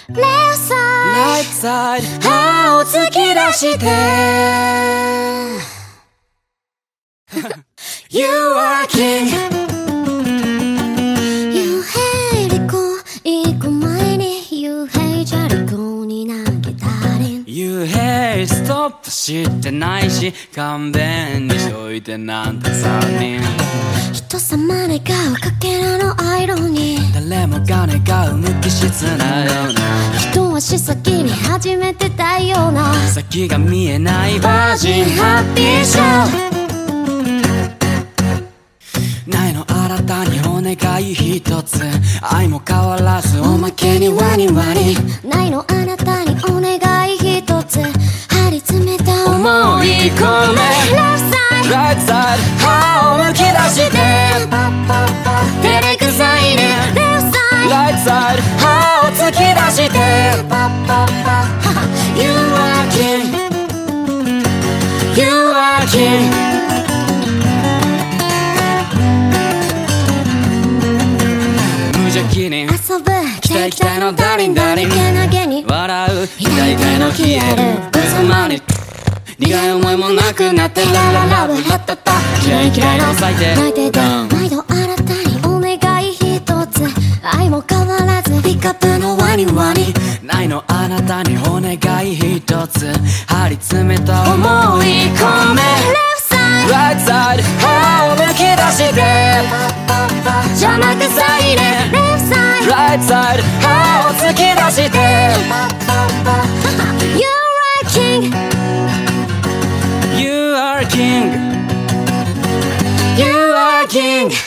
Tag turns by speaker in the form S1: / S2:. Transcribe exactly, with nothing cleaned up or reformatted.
S1: Left side
S2: Right side 歯を突き出して You are king
S1: You hate リコ行く前に You hate ジャリコに投げたり
S2: You hate ストップしてないし勘弁にしといてなんてさんにん
S1: 人様願うかけらのアイロニー
S2: 誰もが願う無機質なような
S1: 一足先に始めてたような
S2: 先が見えないバージンハッピーショーないの新たにお願い一つ愛も変わらずおまけにワニワニ
S1: ないのあなたにお願い一つ張り詰めた
S2: 思い込め
S1: Left side
S2: Right side 歯をむき出して照れくさいね
S1: Left side
S2: Right side 歯を突き出して You are king You are king無邪気に
S1: 遊ぶ期待期待のダリンダリンけなげに
S2: 笑う痛い痛いの消えるぶつまに苦い思いもなくなってラララブハッタタ嫌い嫌いの最低
S1: 泣いてて毎度新たにお願い一つ愛も変わらずピックアップのワニワニ
S2: ないのあなたにお願い一つ張り詰めた思い込め
S1: Left side
S2: Right side 歯をむき出して邪魔くさいね
S1: Left side
S2: Right side 歯を突き出して
S1: You are king
S2: You are king You are king